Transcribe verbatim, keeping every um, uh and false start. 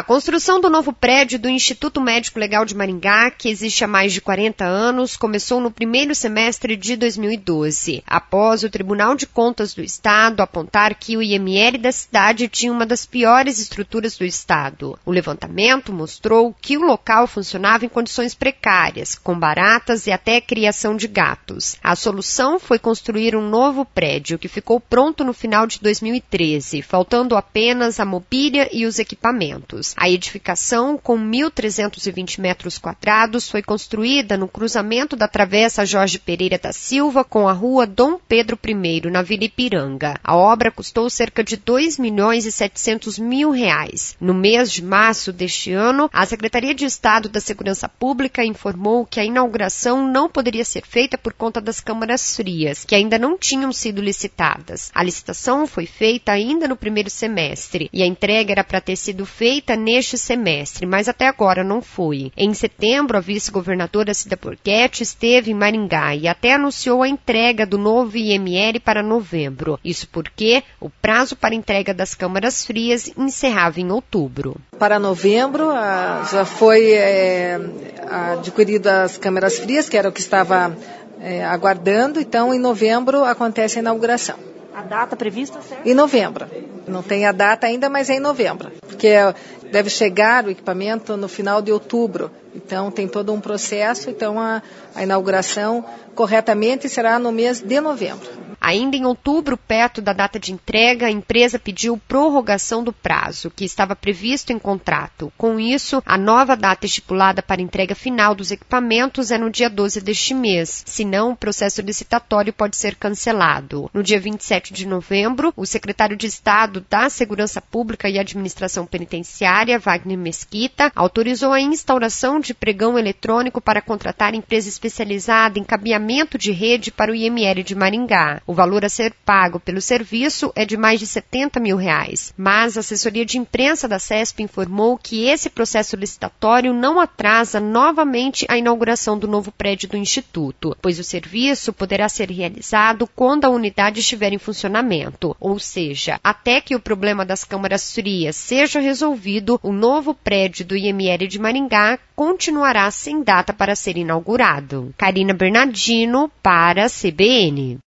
construção do novo prédio do Instituto Médico Legal de Maringá, que existe há mais de quarenta anos, começou no primeiro semestre de dois mil e doze, após o Tribunal de Contas do Estado apontar que o I M L da cidade tinha uma das piores estruturas do Estado. O levantamento mostrou que o local funcionava em condições precárias, com baratas e até criação de gatos. A solução foi construir um novo prédio, que ficou pronto no final de dois mil e treze, faltando apenas a mobília e os equipamentos. A edificação, com mil trezentos e vinte metros quadrados, foi construída no cruzamento da Travessa Jorge Pereira da Silva com a Rua Dom Pedro I, na Vila Ipiranga. A obra custou cerca de dois milhões e setecentos mil reais. No mês de março deste ano, a Secretaria de Estado da Segurança Pública informou que a inauguração não poderia ser feita por conta das câmaras frias, que ainda não tinham sido licitadas. A licitação foi feita ainda no primeiro semestre e a entrega era para ter sido feita neste semestre, mas até agora não foi. Em setembro, a vice-governadora Cida Borghetti esteve em Maringá e até anunciou a entrega do novo I M L para novembro. Isso porque o prazo para entrega das câmaras frias encerrava em outubro. Para novembro, já foi é, adquirido as câmaras frias, que era o que estava é, aguardando, então em novembro acontece a inauguração. A data prevista, certo? Em novembro. Não tem a data ainda, mas é em novembro. Porque deve chegar o equipamento no final de outubro. Então tem todo um processo, então a, a inauguração corretamente será no mês de novembro. Ainda em outubro, perto da data de entrega, a empresa pediu prorrogação do prazo, que estava previsto em contrato. Com isso, a nova data estipulada para entrega final dos equipamentos é no dia doze deste mês. Senão, o processo licitatório pode ser cancelado. No dia vinte e sete de novembro, o secretário de Estado da Segurança Pública e Administração Penitenciária, Wagner Mesquita, autorizou a instauração de pregão eletrônico para contratar empresa especializada em cabeamento de rede para o I M L de Maringá. O valor a ser pago pelo serviço é de mais de setenta mil reais. Mas a assessoria de imprensa da CESP informou que esse processo licitatório não atrasa novamente a inauguração do novo prédio do Instituto, pois o serviço poderá ser realizado quando a unidade estiver em funcionamento. Ou seja, até que o problema das câmaras frias seja resolvido, o novo prédio do I M L de Maringá continuará sem data para ser inaugurado. Karina Bernardino, para a C B N.